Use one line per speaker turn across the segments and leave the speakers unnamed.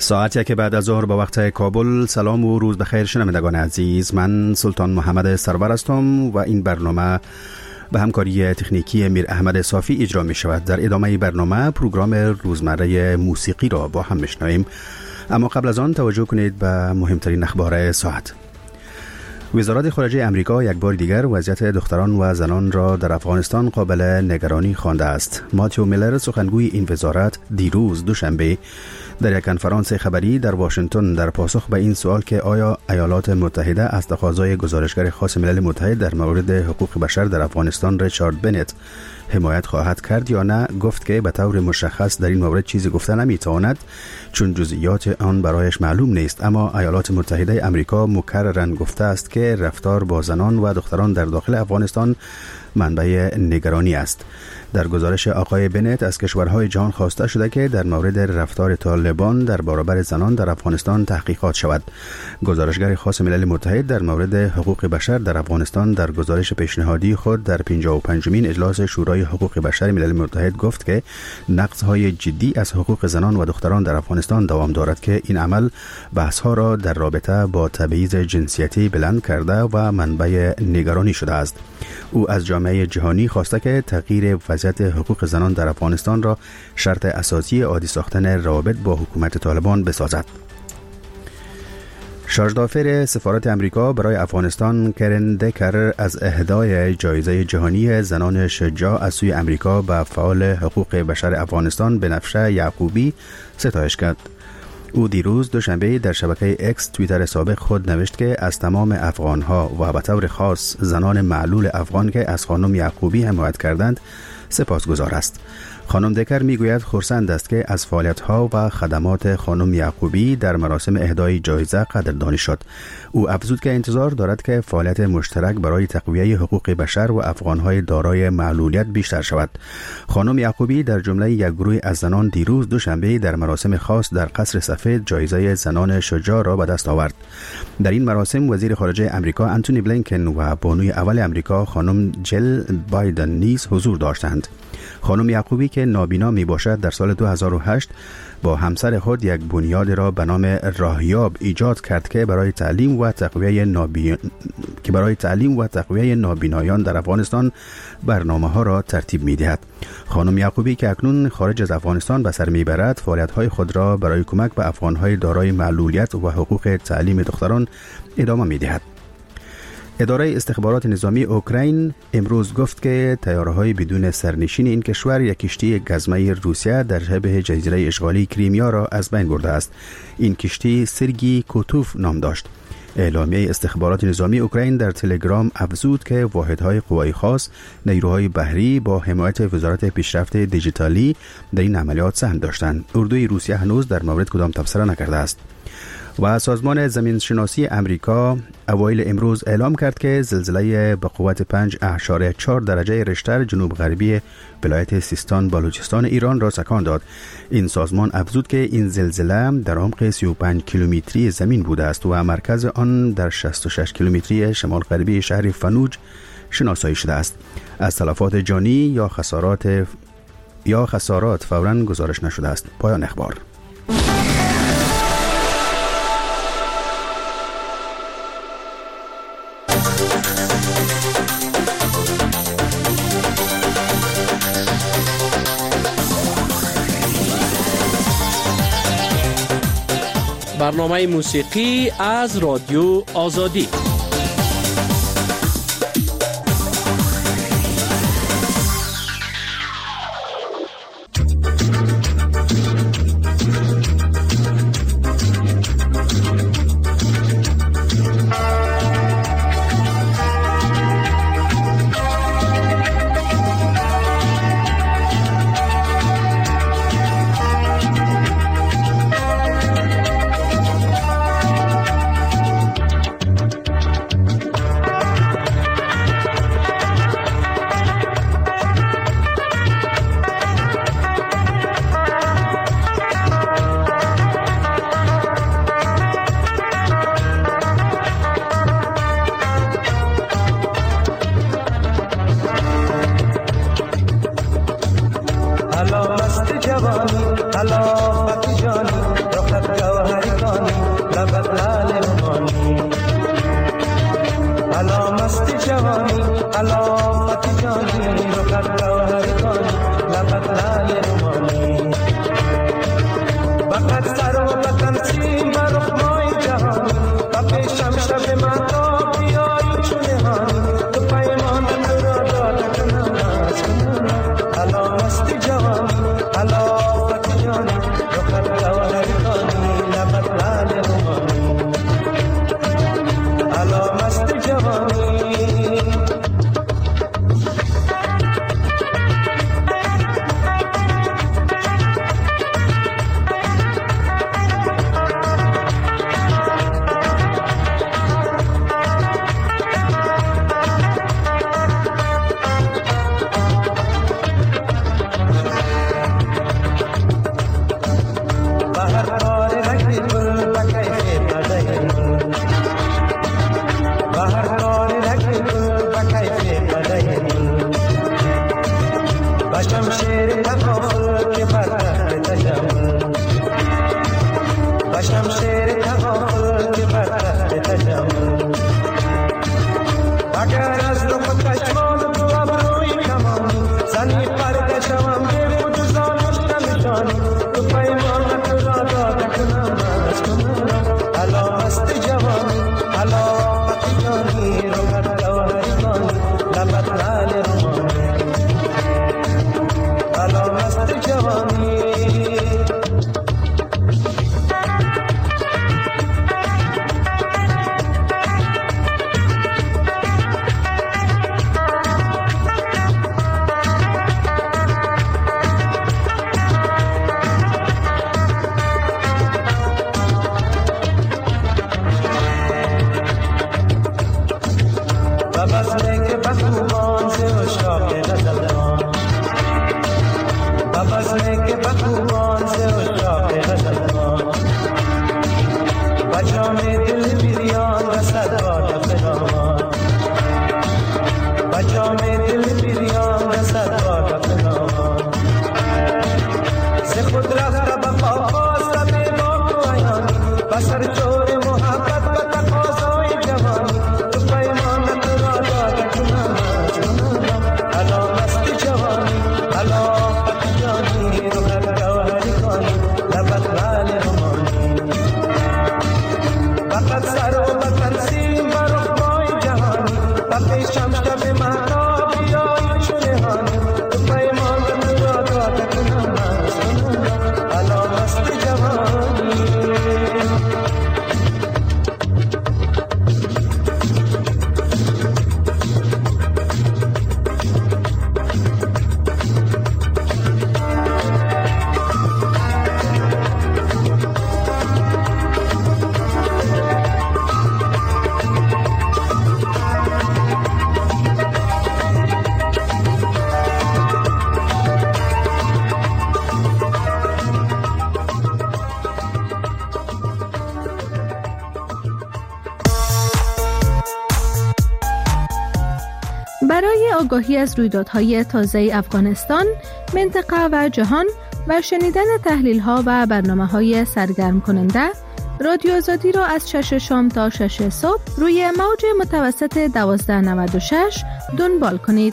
ساعتی که بعد از ظهر به وقت کابل. سلام و روز بخیر شنوندگان عزیز، من سلطان محمد سرور هستم و این برنامه به همکاری تکنیکی میر احمد صافی اجرا می شود. در ادامه برنامه پروگرام روزمره موسیقی را با هم میشنویم، اما قبل از آن توجه کنید به مهمترین اخبار ساعت. وزارت خارجه امریکا یک بار دیگر وضعیت دختران و زنان را در افغانستان قابل نگرانی خوانده است. ماتیو میلر، سخنگوی این وزارت، دیروز دوشنبه در یک کنفرانس خبری در واشنگتن در پاسخ به این سوال که آیا ایالات متحده از تقاضای گزارشگر خاص ملل متحد در مورد حقوق بشر در افغانستان ریچارد بنت حمایت خواهد کرد یا نه، گفت که به طور مشخص در این مورد چیزی گفته نمیتواند چون جزئیات آن برایش معلوم نیست. اما ایالات متحده امریکا مکرراً گفته است که رفتار با زنان و دختران در داخل افغانستان منبع نگرانی است. در گزارش آقای بنت از کشورهای جهان خواسته شده که در مورد رفتار طالبان در برابر زنان در افغانستان تحقیقات شود. گزارشگر خاص ملل متحد در مورد حقوق بشر در افغانستان در گزارش پیشنهادی خود در 55مین اجلاس شورای حقوق بشر ملل متحد گفت که نقض‌های جدی از حقوق زنان و دختران در افغانستان دوام دارد که این عمل بحث‌ها را در رابطه با تبعیض جنسیتی بلند کرده و منبع نگرانی شده است. او از جامعه جهانی خواسته که تغییر وضعیت حقوق زنان در افغانستان را شرط اساسی عادی ساختن روابط با حکومت طالبان بسازد. شارژدافر سفارت امریکا برای افغانستان کرن دکر از اهدای جایزه جهانی زنان شجاع از سوی امریکا به فعال حقوق بشر افغانستان بنفشه یعقوبی ستایش کرد. او دیروز دوشنبه در شبکه اکس توییتر سابق خود نوشت که از تمام افغانها و به طور خاص زنان معلول افغان که از خانم یعقوبی حمایت کردند سپاسگزار است. خانم دکر میگوید خرسند است که از فعالیت‌ها و خدمات خانم یعقوبی در مراسم اهدای جایزه قدردانی شد. او افزود که انتظار دارد که فعالیت مشترک برای تقویت حقوق بشر و افغان‌های دارای معلولیت بیشتر شود. خانم یعقوبی در جمله یک گروه از زنان دیروز دوشنبه در مراسم خاص در قصر سفید جایزه زنان شجاع را به دست آورد. در این مراسم وزیر خارجه امریکا انتونی بلینکن و بانوی اول امریکا خانم جل بایدن نیز حضور داشتند. خانم یعقوبی که نابینا می باشد در سال 2008 با همسر خود یک بنیاد را به نام راهیاب ایجاد کرد که برای تعلیم و تقویت نابینایان در افغانستان برنامه‌ها را ترتیب می‌دهد. خانم یعقوبی که اکنون خارج از افغانستان به سر می‌برد، فعالیت‌های خود را برای کمک به افغان‌های دارای معلولیت و حقوق تعلیم دختران ادامه می‌دهد. اداره استخبارات نظامی اوکراین امروز گفت که طیاره‌های بدون سرنشین این کشور یک کشتی گزمه روسیه در شبه جزیره اشغالی کریمیا را از بین برده است. این کشتی سرگی کوتوف نام داشت. اعلامیه استخبارات نظامی اوکراین در تلگرام افزود که واحدهای قوای خاص، نیروهای بحری با حمایت وزارت پیشرفت دیجیتالی در این عملیات سهم داشتند. اردوی روسیه هنوز در مورد کدام تبصره نکرده است. و سازمان زمینشناسی امریکا اوایل امروز اعلام کرد که زلزله به قوت 5.4 درجه ریشتر جنوب غربی ولایت سیستان بلوچستان ایران را سکان داد. این سازمان افزود که این زلزله در عمق 35 کیلومتری زمین بوده است و مرکز آن در 66 کیلومتری شمال غربی شهر فنوج شناسایی شده است. از تلفات جانی یا خسارات فوراً گزارش نشده است. پایان اخبار.
برنامه موسیقی از رادیو آزادی.
مستی جوانی علامت جانی رو قدردانی لبت لعل رومانی فقط سر و وطن سیم بر رخمای جهانی و پیشم شب مهتاب بیایی چون نهانی تو پیمان تو را داده کنم از کنم الا مستی جوانی علامت جانی رو قدردانی لبت لعل رومانی الا مستی جوانی
برای آگاهی از رویدادهای تازه افغانستان، منطقه و جهان و شنیدن تحلیل‌ها و برنامه‌های سرگرم کننده، رادیو آزادی را از 6 شام تا 6 صبح روی موج متوسط 1296 دنبال کنید.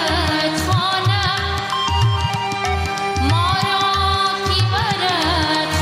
مارا کی برد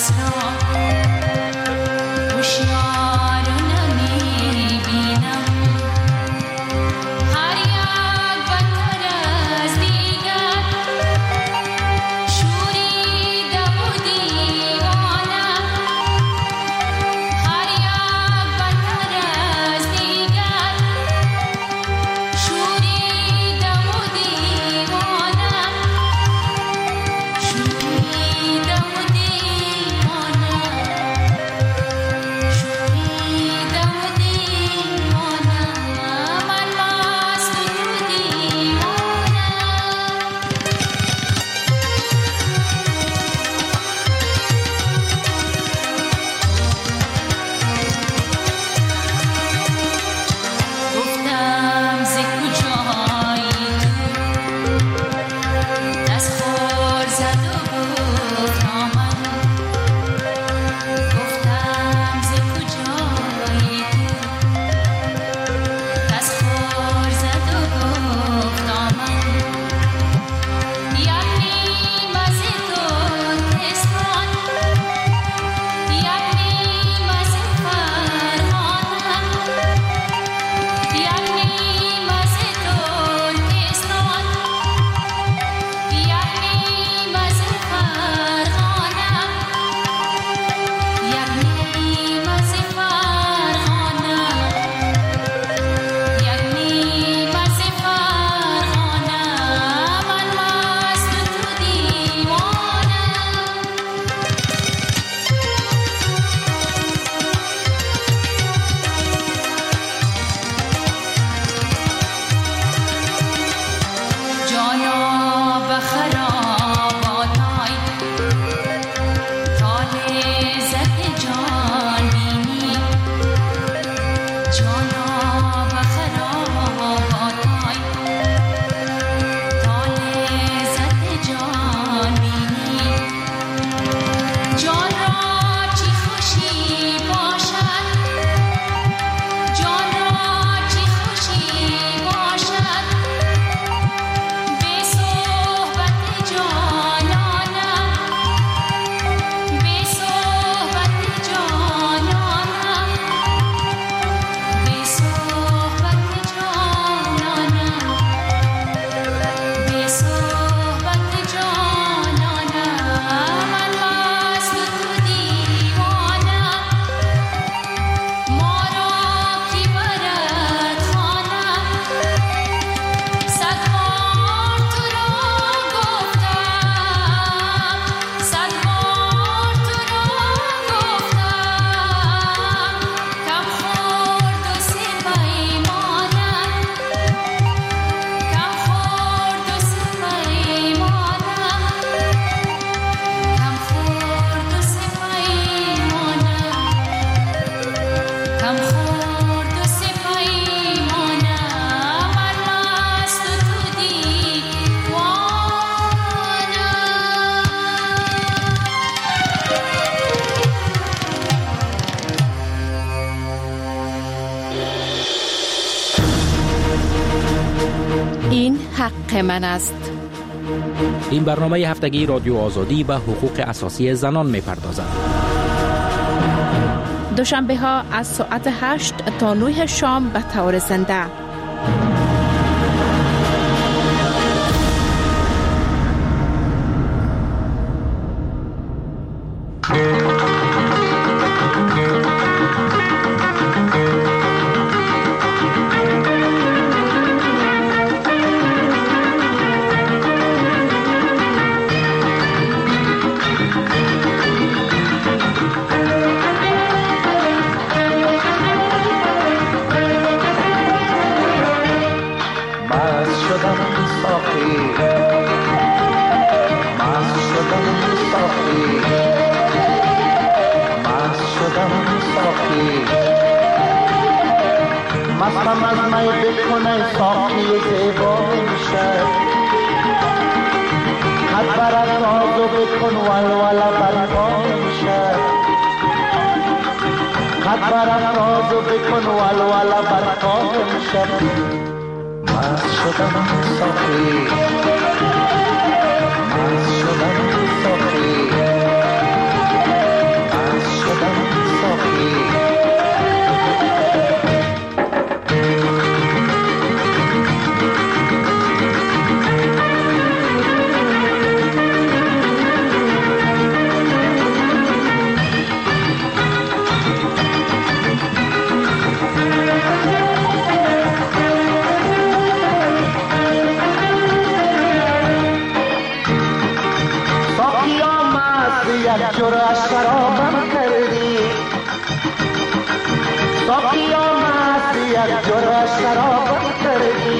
این حق من است.
این برنامه هفتگی رادیو آزادی به حقوق اساسی زنان می‌پردازد.
دوشنبه ها از ساعت 8 تا 9 شام به طور زنده.
مستم از می بکنه ساقی زیبا میشه خط برد رازو بکن ولوله برپا میشه خط برد رازو بکن ولوله برپا میشه مست شدم ساقی مست شدم ساقی جرعه شرابم کردی ساقیا مست یک جرعه شرابم کردی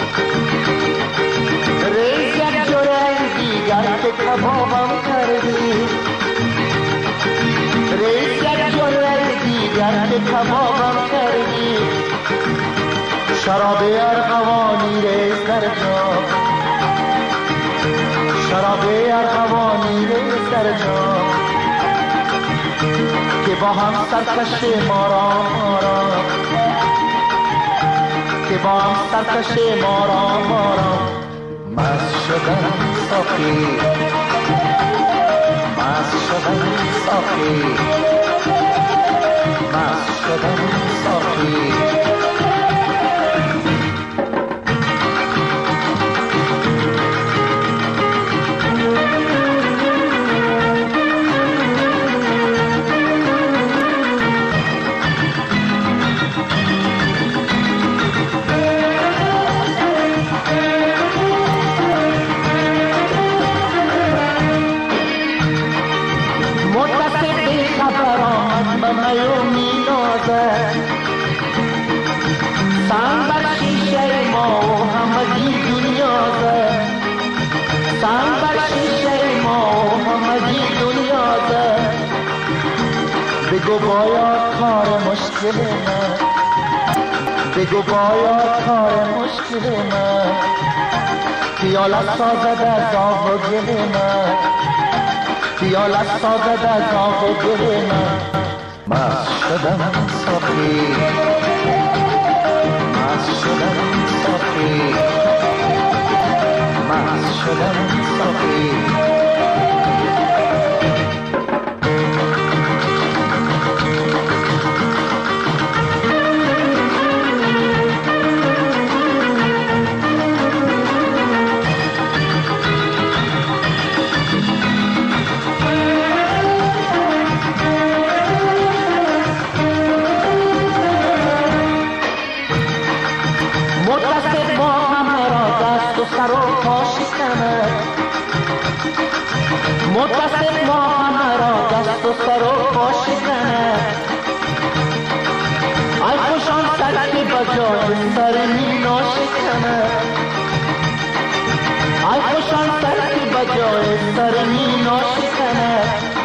ریز یک جرعه دیگر که کبابم کردی ریز یک جرعه دیگر که کبابم کردی شراب ارغوانی ریز در جام شراب ارغوانی ریز در جام که با هم سرکش مارا که با هم سرکش مارا مست شدن ساقی مست شدن ساقی مست شدن ساقی سنگ بر شیشه ما و همگی دنیا ده سنگ بر شیشه ما و همگی دنیا ده بگو باید کار مشکل من بگو باید کار مشکل من خیالت سازد از آب و گل من خیالت سازد از آب و گل من مست شدم ساقی مست شدم ساقی مست شدم ساقی متصل ما همرا دست و سر و پا شکنه ای خوشان سر که بجای سر مینا شکنه ای خوشان سر که بجای سر مینا شکنه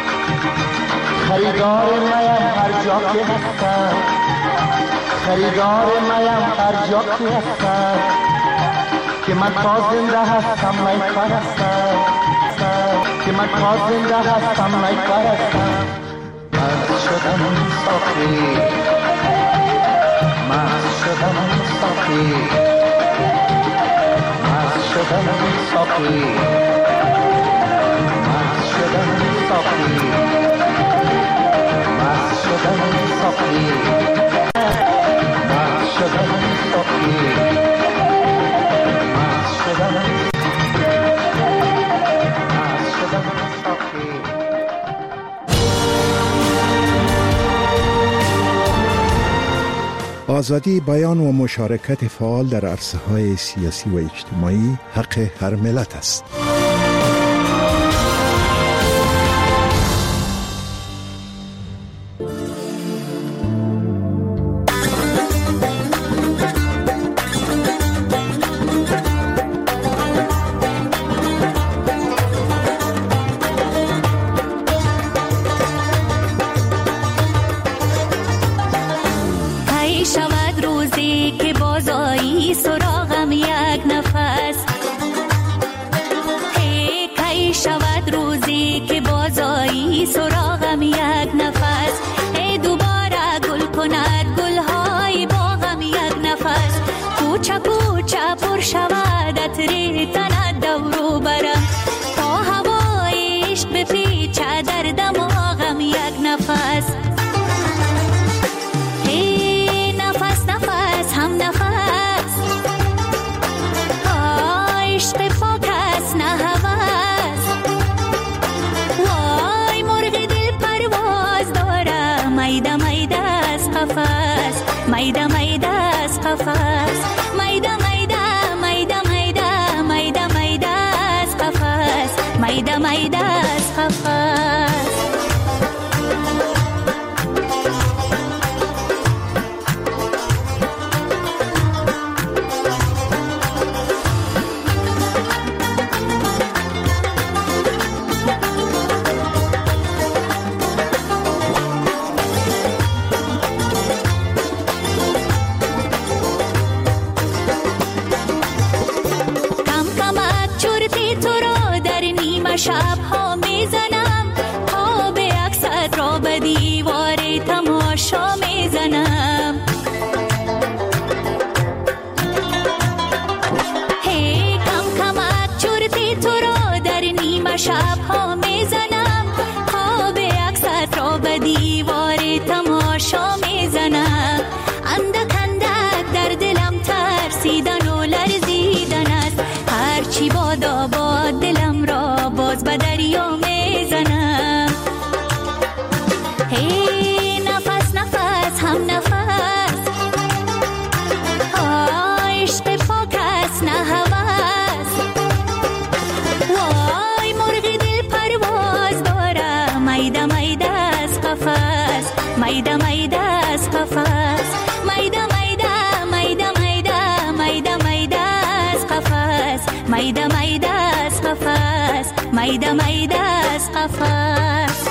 خریدار میم هر جا که هستم خریدار میم هر جا که هستم که من تا زنده هستم می پرستم که من تا زنده هستم می پرستم مست شدم ساقی مست شدم ساقی مست شدم ساقی مست شدم ساقی مست شدم ساقی مست شدم ساقی
آزادی بیان و مشارکت فعال در عرصه‌های سیاسی و اجتماعی حق هر ملت است.
میده میده از قفس میده میده میده میده میده میده از قفس میده میده از قفس به دیوار تماشا میزنم. هی کم کمک چرتی تو را در نیمه شبها میزنم. خواب عکست را به دیوار تماشا میزنم. اندک اندک در دلم ترسیدن و لرزیدن است. هرچی بادا باد دلم را باز به دریا میزنم. هی نفس نفس هم نفس، عشق پاک است نه هوس. وای مرغ دل پرواز داره، میده میده از قفس، میده میده از قفس، میده میده میده میده میده میده از قفس، میده میده از قفس، میده میده از قفس.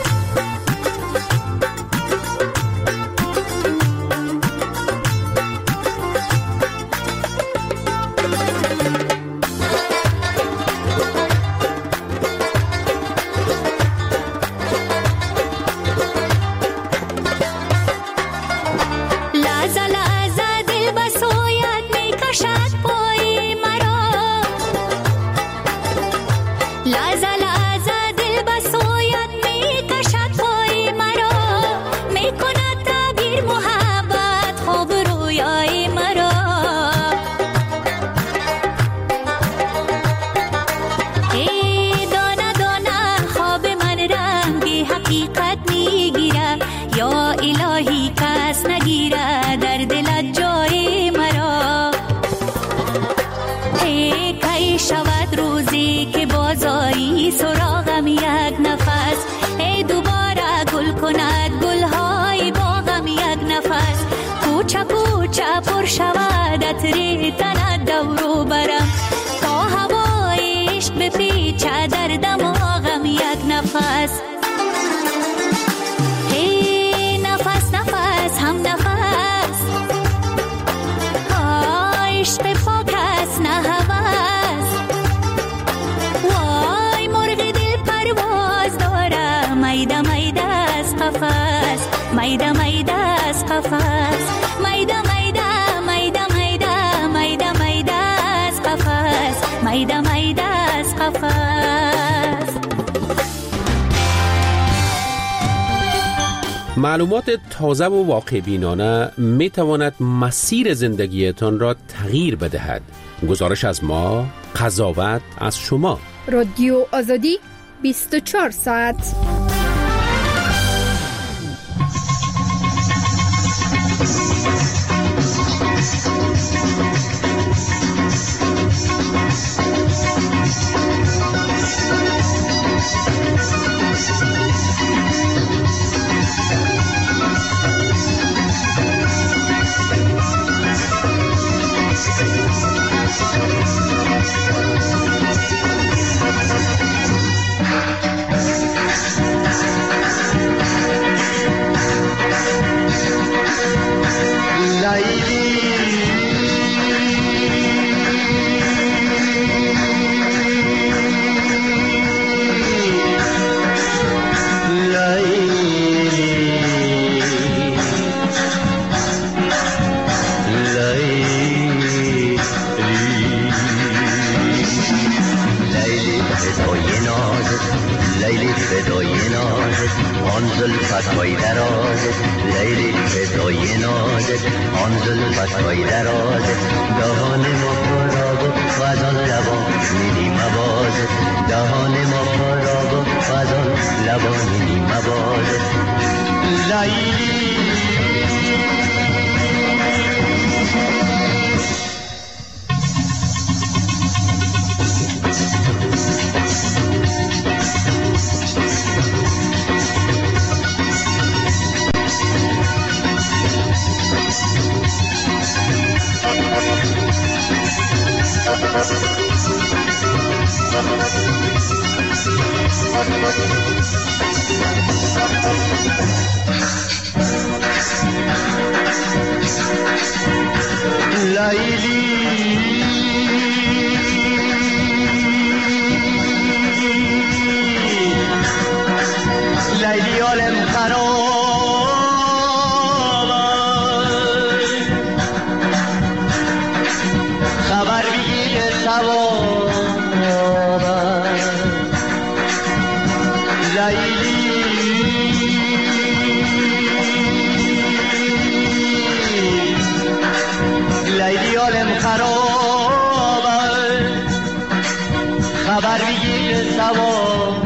سراغم یک نفس، ای دوباره گل کند گلهای باغم یک نفس. کوچه کوچه پر شود عطر تن دورو برم، تا هوای عشق بپیچه در دماغم یک نفس. هی نفس نفس هم نفس، عشق پاک است نه هوس. وای مرغ دل پرواز داره، میده میده از قفس، میده میده از قفس، میده میده میده میده میده میده از قفس، میده میده از قفس.
معلومات تازه و واقع بینانه می تواند مسیر زندگیتان را تغییر بدهد. گزارش از ما، قضاوت از شما.
رادیو آزادی 24 ساعت.
لیلی عالم خراب خبر بگیر ثواب لیلی لیلی عالم خراب خبر بگیر ثواب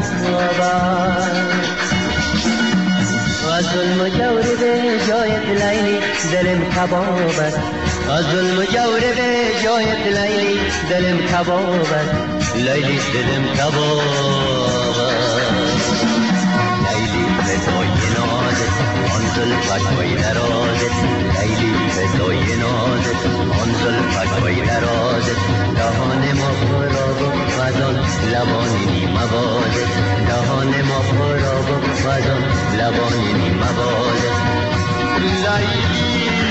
از ظلم و جور به جایت لیلی دلم کباب است از ظلم و جور به جایت لیلی دلم کباب است لیلی دلم کباب است لیلی فدای نازت آن زلفت درازت لیلی فدای نازت آن زلفت درازت دهان ما پراب فضان لبانی موازت دهان ما پراب فضان لبانی موازت لیلی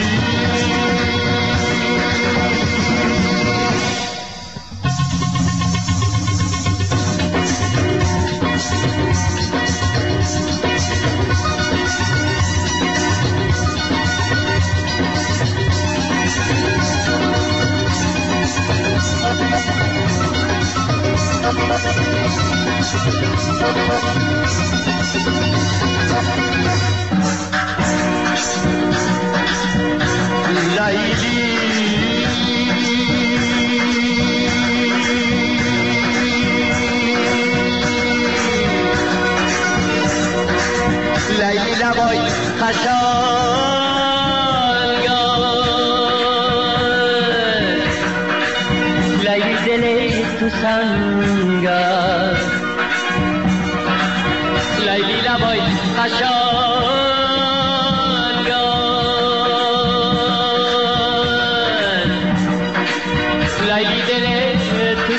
لیلی لبای خشنگان لیلی دلی تو سنگان لیلی لبای خشنگان لیلی دلی تو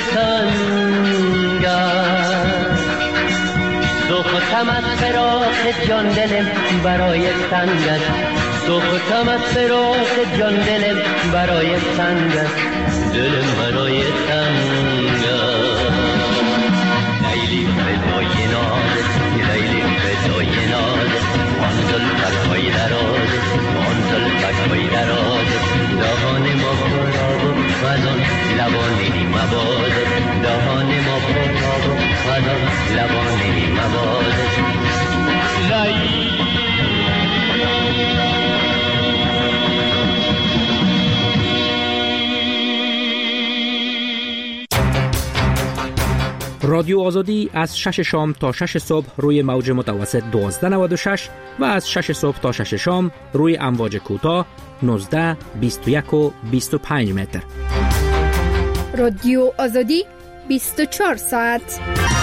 سنگان دختم از فراق جان دلم برای سنگ است دختم از فراق جان دلم برای سنگ است دلم برای سنگ است لیلی فدای نازت لیلی فدای نازت آن زلفت های درازت آن زلفت های درازت دهان ما پراب فضان لبانی موازت دهان ما پراب فضان لبانی موازت لیلی
رادیو آزادی از 6 شام تا 6 صبح روی موج متوسط 1296 و از 6 صبح تا 6 شام روی امواج کوتاه 19 21 و 25 متر.
رادیو آزادی 24 ساعت.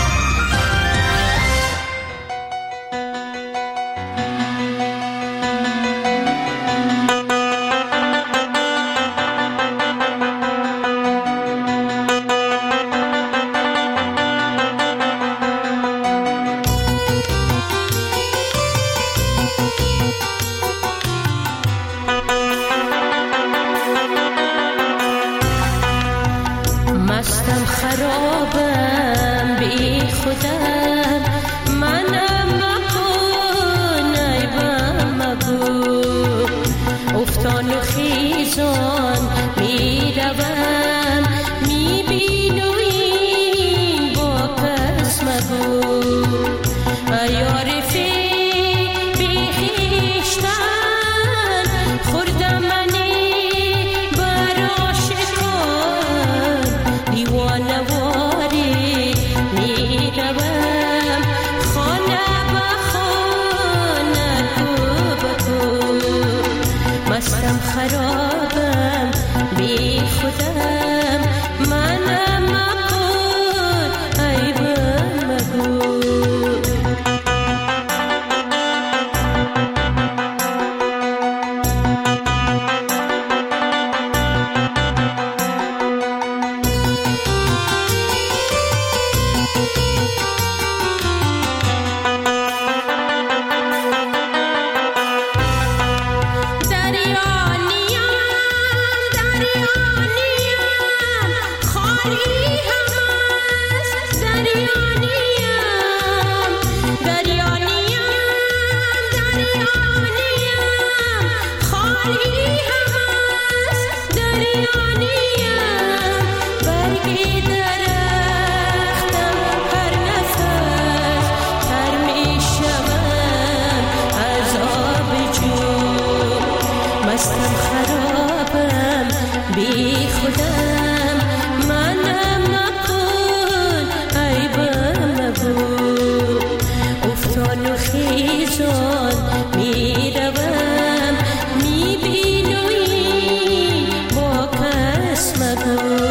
مستم خرابم بی خودم منم مکن ایبم مگو افتان و خیزان می روم می بینو این با پس مگو ایارفی بی خیشتن خوردم منی براش کن دیوانواری می روم خانه با خانه کو بکو مستم خرابم بی خودم منم مکن ایبم مگو دریا نیم خودم منم نکن عیبم مگو افتان و خیزان میروم میبینوی با کس مگو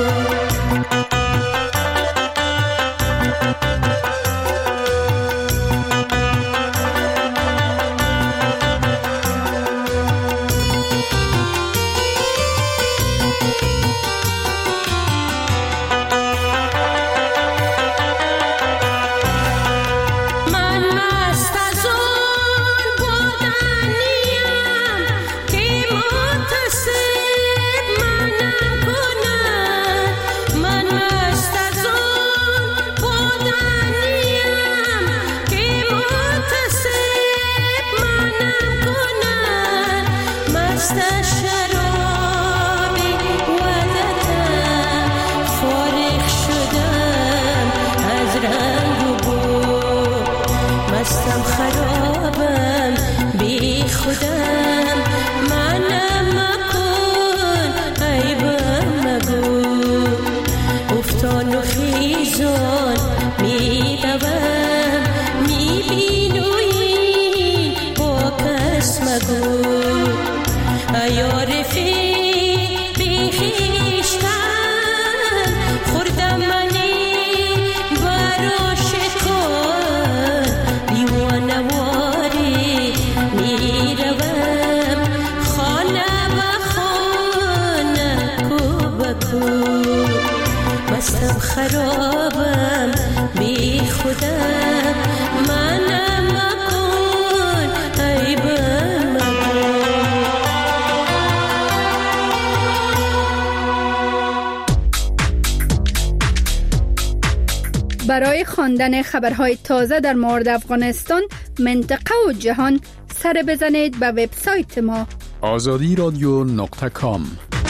مستم خرابم بی خودم منم مکن عیبم مگو افتان و خیزان میروم میبینوی با کس مگو یا رفیق بی خویشتن خوردم منی برا شکار دیوانواری میروم خانه و خانه کو بکو مستم خرابم بی خودم منم مکن عیبم مگو
برای خواندن خبرهای تازه در مورد افغانستان، منطقه و جهان سر بزنید به وبسایت ما
azadiradyo.com.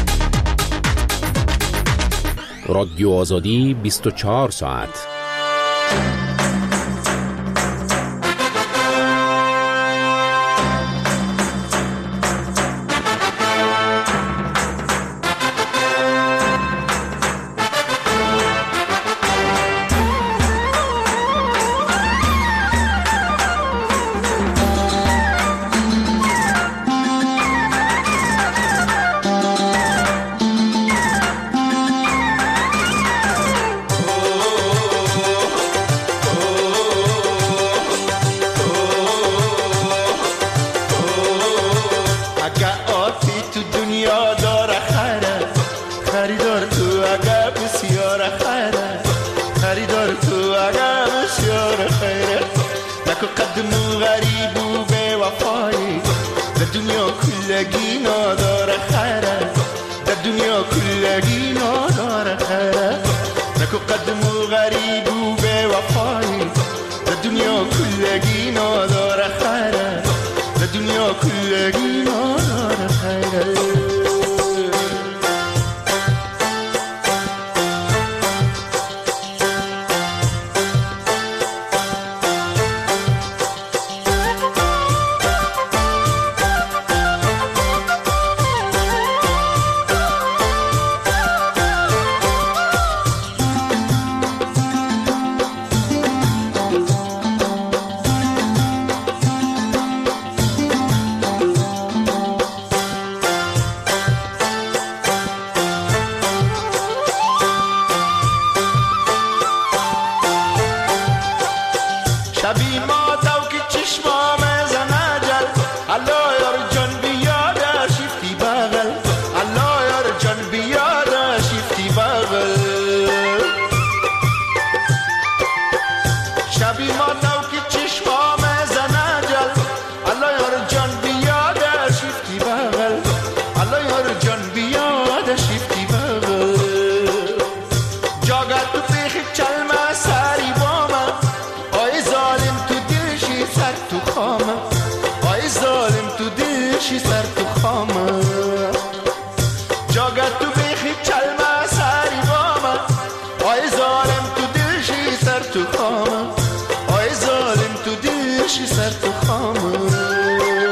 رادیو آزادی 24 ساعت.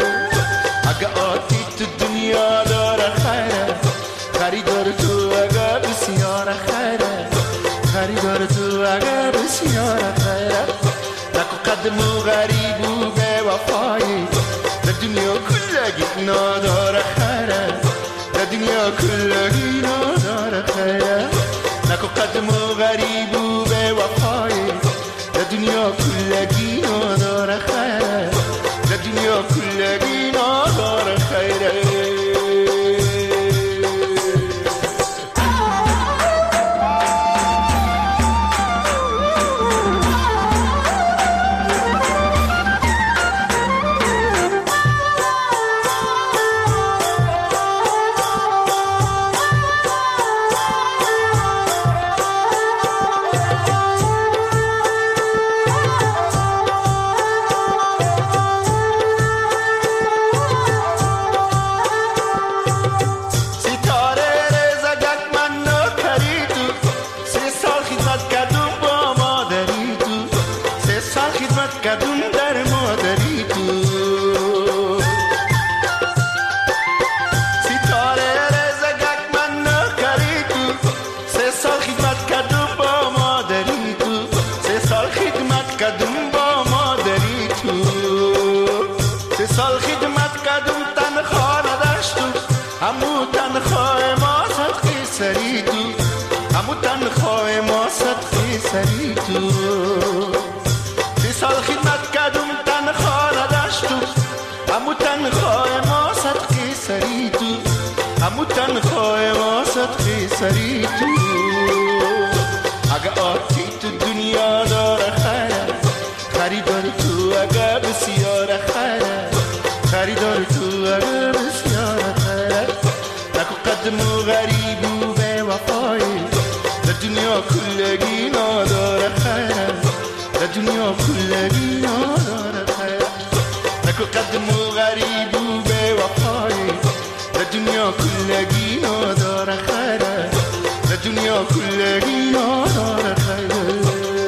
اگه آتی تو دنیا داره خیره خریدار تو اگه سال خدمت کردم تنخواه نداشتو، همو تنخواه ما صدقی سری تو، همو تنخواه ما صدقی سری تو. 3 سال خدمت کردم تنخواه نداشتو، همو تنخواه ما صدقی سری تو، همو تنخواه ما صدقی سری تو. اگه آتی تو دنیا داره خیره، خریدار تو اگه بسیار خیره، خریدار تو اگه بسیار خیره. نکو قدم و غریب و به وفایی، در دنیا کلگی نداره خیره، در دنیا کلگی نداره خیره. نکو قدم و غریب و به وفایی، در دنیا کلگی نداره خیره، در دنیا کلگی نداره خیره.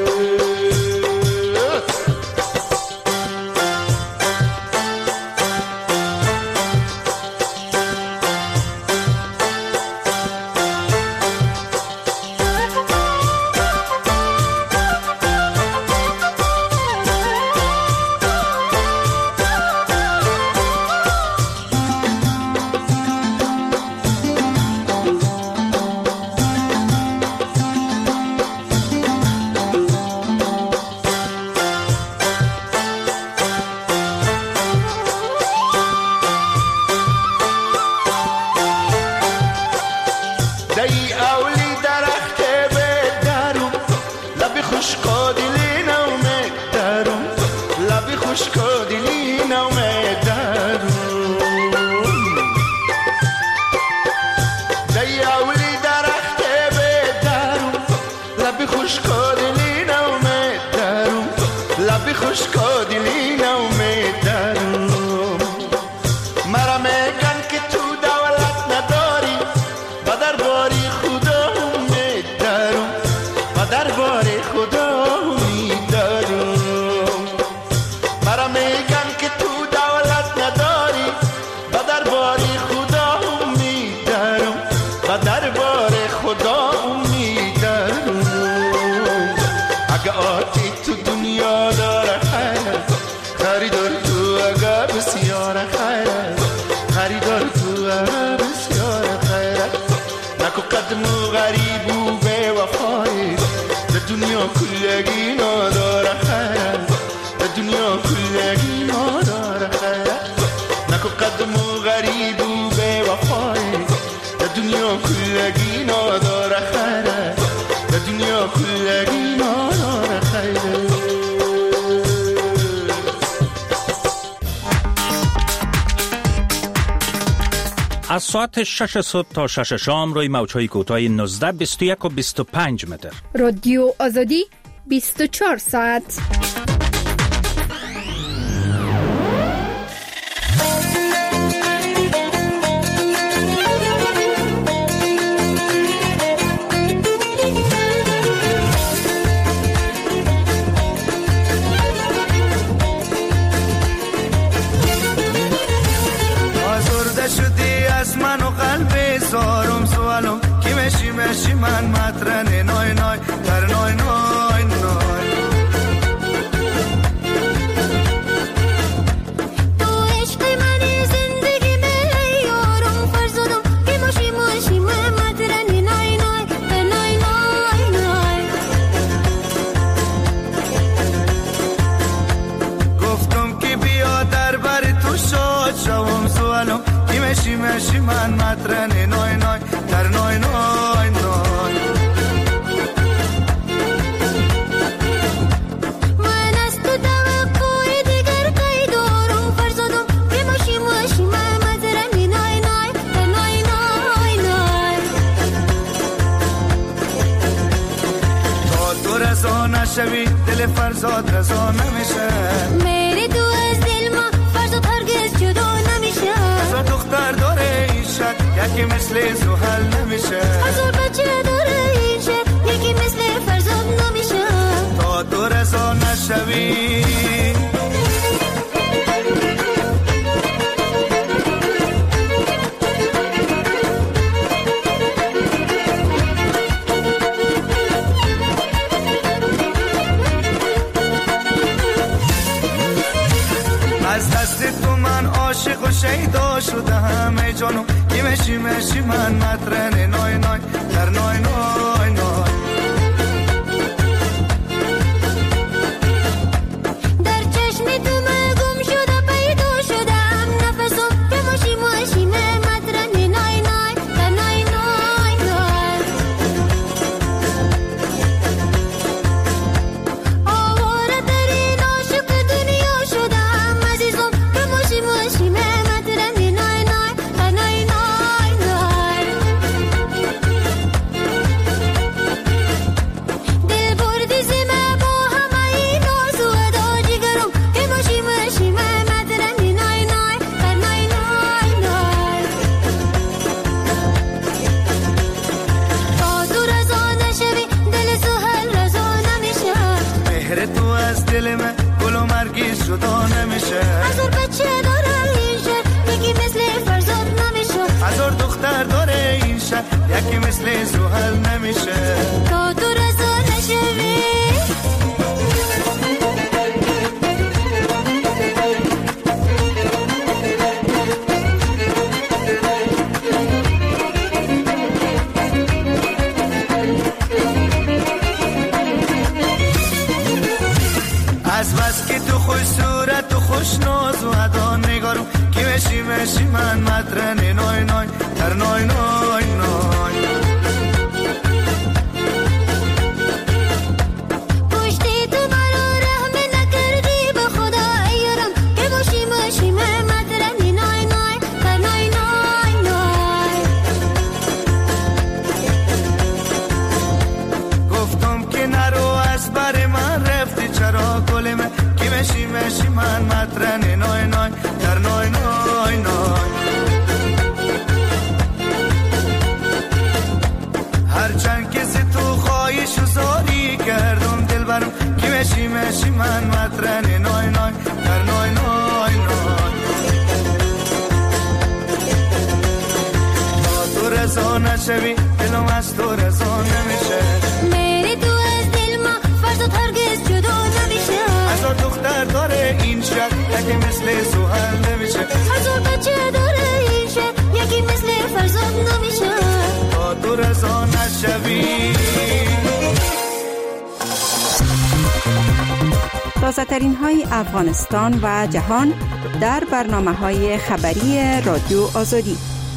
از ساعت 6 صبح تا 6 شام روی موج‌های کوتاه 19، 21 و 25 متر.
رادیو آزادی 24 ساعت.
من و قلب سارم سوالم کی مشی من مطرن نای نای در نای نای نای.
تو عشق من زندگی می یارم فرزادم کی مشی من مطرن نای نای در نای نای نای.
گفتم که بیا در بر تو شاد شوم سوالم مشی من مطرن نای نای در نای نای نای.
من از تو توقع دیگر کی دارم فرزادم که مشی من مطرن نای نای در نای نای نای.
تا تو رضا نشوی دل فرزاد رضا نمیشه،
میری تو از دل ما فرزاد هرگز جدا نمیشه.
دختر داره این شد یکی مثل زحل نمیشه،
هزار بچه داره این شد یکی مثل فرزاد نمیشه.
تا تو رضا نشوی از دست تو من عاشق و شیدا شدم ای جانو کی مشی من مطرن نای نای در نای نای نای
در چشم تو من گم شده پیدا شدم نفسم که مشی مطرن نای نای در نای نای نای آواره ترین عاشق دنیا شدم عزیزم که مشی مطرن نای نای در نای نای نای دل بردی زمه با همه این ناز و ادا جگرم که مشی مطرن نای نای در نای نای نای تا دور از آن نشوی دل سهل رضا نمیشه
مهر تو از دل من گل و مرگیز جدا نمیشه
هزار بچه داره این شهر یکی مثل فرزاد نمیشه
هزار دختر داره این شهر یکی مثل زحل نمیشه
تا دور از آن نشوی
از بس که تو خوش صورت و خوش ناز و ادا نگارم کی مشی من مطرن نای نای در نای نای نای
پشتی تو مرا رحم نکردی به خدا ایارم که مشی مطرن نای نای در نای نای نای
گفتم که نرو از بر من رفتی چرا گل من کی مشی من مطرن نای نای در نای نای نای هرچند کسی تو خواهش و زاری کردم دل برم کی مشی من مطرن نای نای در نای نای نای تا تو رضا نشوی دلم از تو رضا نمیشه
میری تو از دل ما فرزاد هرگز جدا نمیشه
هزار دختر داره این شهر یکی مثل زحل نمیشه
هزار بچه داره این شهر یکی مثل فرزاد نمیشه
تا تو رضا نشوی
تازه ترین های افغانستان و جهان در برنامه های خبری رادیو آزادی.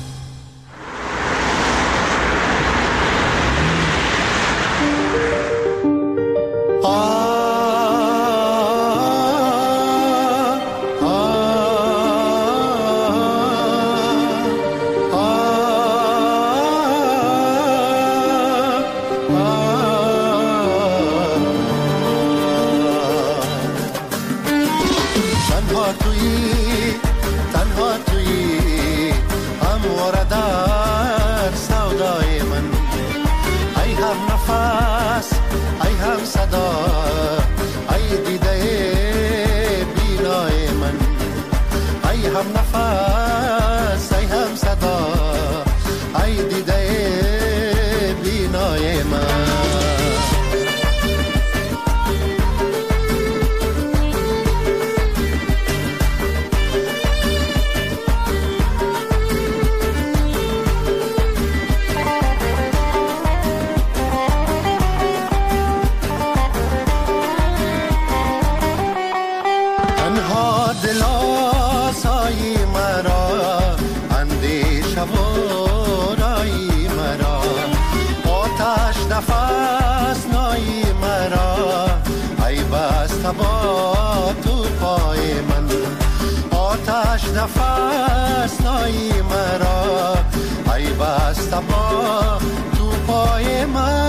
نفس نایی مرا ای بسته با تو پای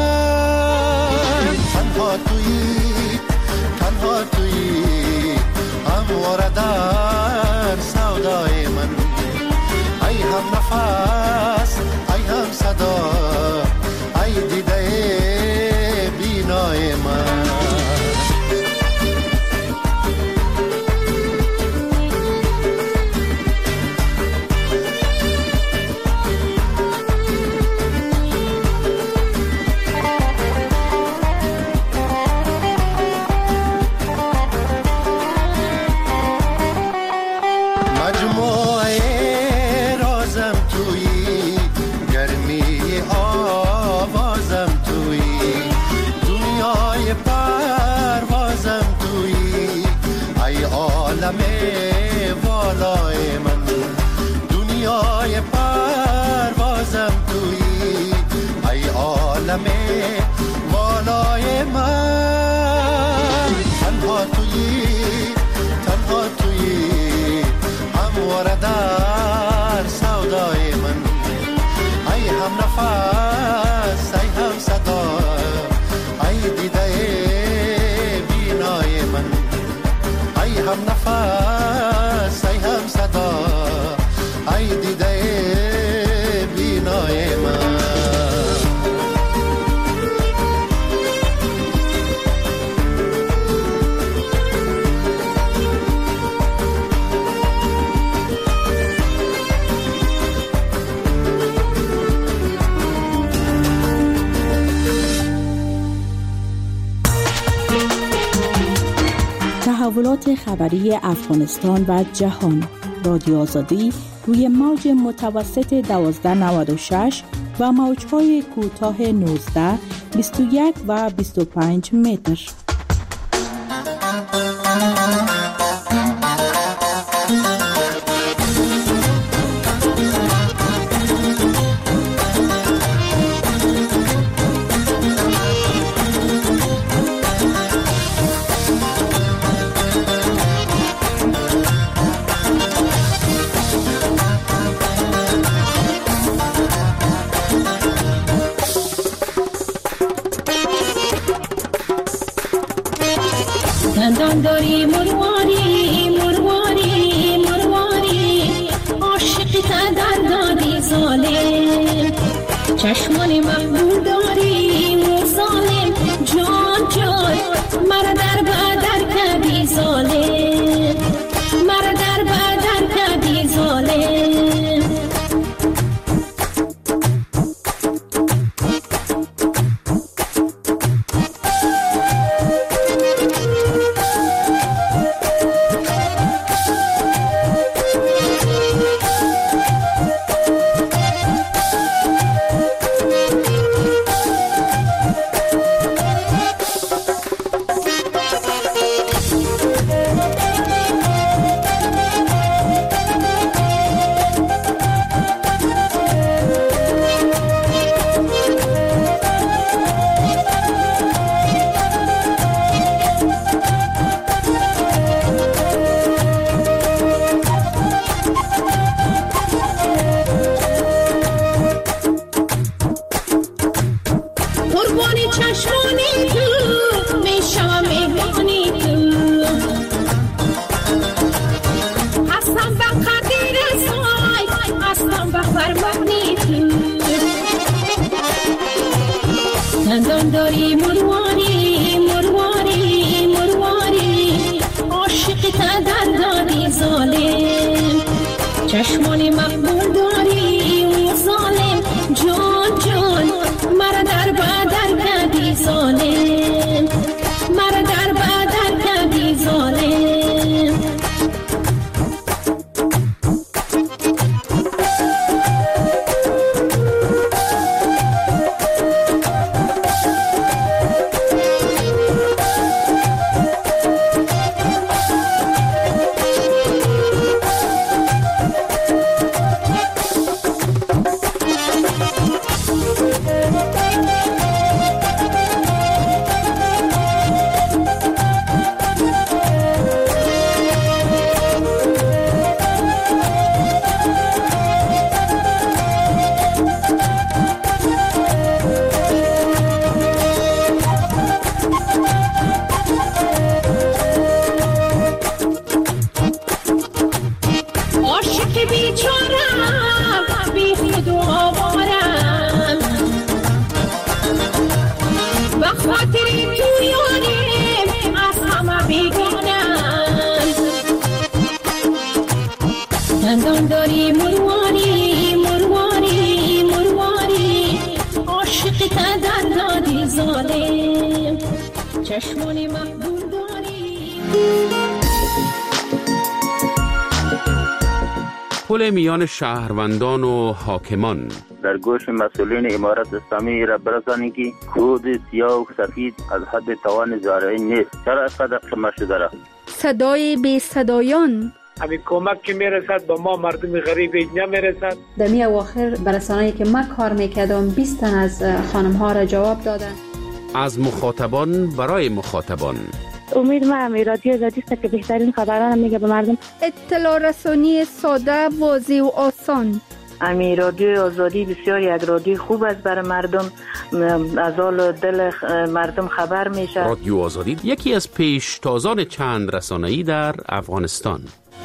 من تنها تویی همواره در سودای من ای هم نفس ای هم صدا ای دیده بینای من مجموعه رازم تویی، گرمی آوازم تویی، دنیای پروازم تویی، ای عالم والای من، دنیای پروازم تویی، ای عالم والای من. تنها تویی، تنها تویی، همواره در سودای من، ای هم نفس، ای هم صدا، ای دیده بینای من، ای هم نفس، ای هم صدا، ای دیده بینای من.
تحولات خبری افغانستان و جهان. رادیو آزادی روی موج متوسط 1296 و موج‌های کوتاه 19، 21 و 25 متر.
دندانداری مرواری مرواری مرواری، عاشقی تا در دادی ظالم، چشمان مقبول داری مو ظالم، جان جان مرا در بدر کردی ظالم، مرا در بدر کردی ظالم.
دندانداری مرواری مرواری مرواری، عاشقی تا در دادی ظالم، چشمان مقبول داری و ظالم، جان جان مرا در بدر کردی ظالم، مرا در بدر کردی ظالم.
دندانداری مرواری مرواری مرواری، عاشقی تا در دادی ظالم، چشمان مقبول داری.
پل میان شهروندان و حاکمان.
در گوش مسئولین امارت اسلامی را برسانید که کود سیاه و سفید از حد توان زارعی نیست. چرا از قدر قمه شده را؟
صدای بی صدایان.
همین کمک که میرسد با ما مردم غریب نمیرسد.
در می اواخر برسانه‌ای که من کار میکردم 20 تن از خانم ها را جواب دادن.
از مخاطبان برای مخاطبان.
امید من رادیو آزادی است که بهترین خبران میگه به مردم.
اطلاع رسانی ساده، واضح و آسان.
امی رادیو آزادی بسیار یک رادیو خوب است برای مردم، از حال دل مردم خبر میشه.
رادیو آزادی یکی از پیشتازان چند رسانه‌ای در افغانستان.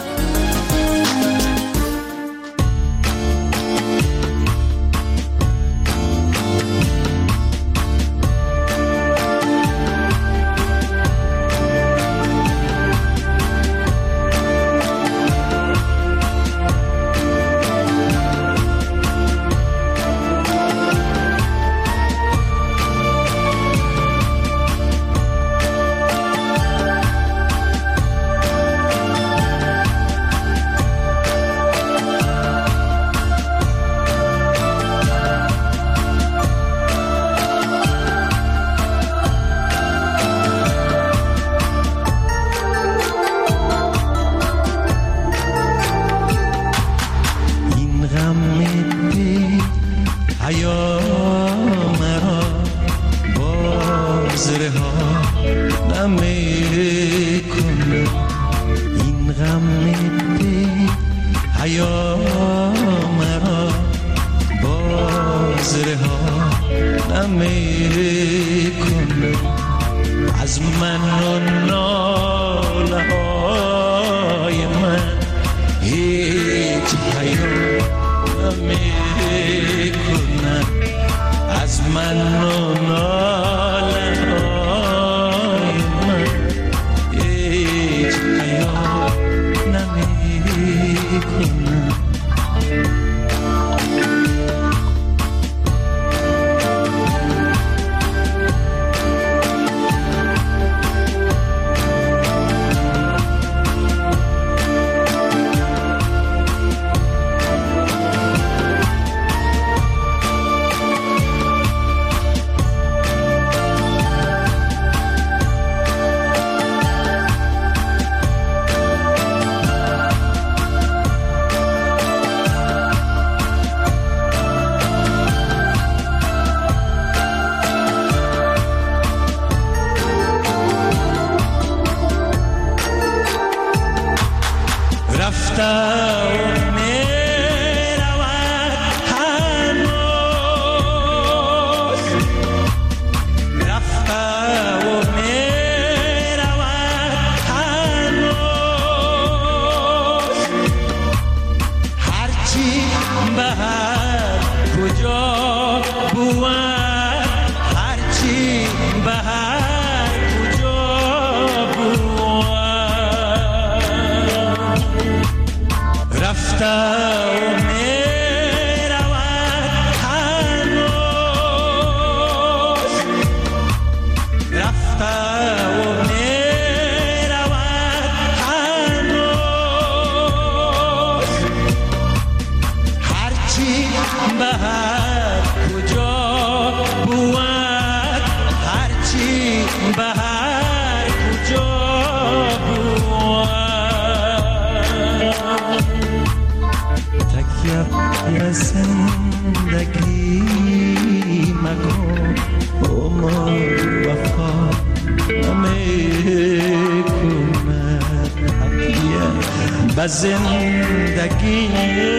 زندگی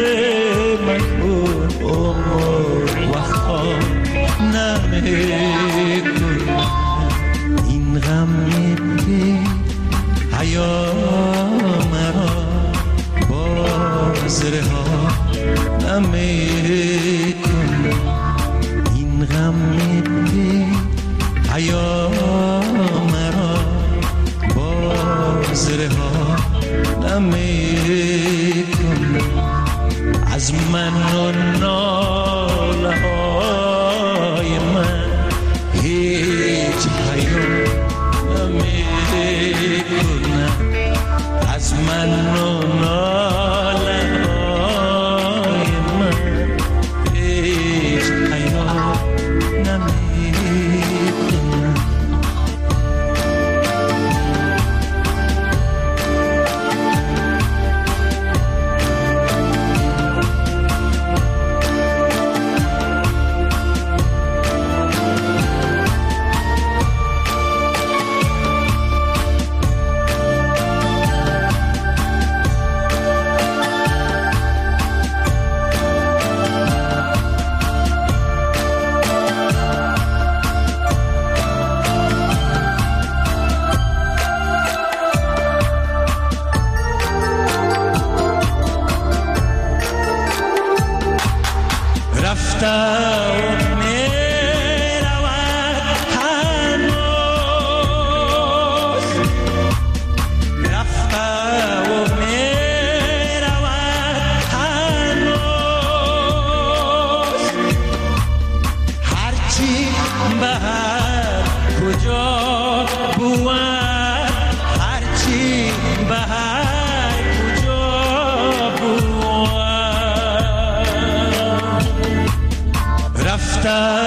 مکن عمر وفا نمیکنم این غم بی حیا مرا باز رها نمیکنم این غم بی حیا مرا باز رها نمیکنم از من و ناله های من هیچ حیا نمیکنم از من و ناله های رفته و میرود هنوز رفته و میرود هنوز هرچی به هر کجا بود هرچی به هر کجا بود رفته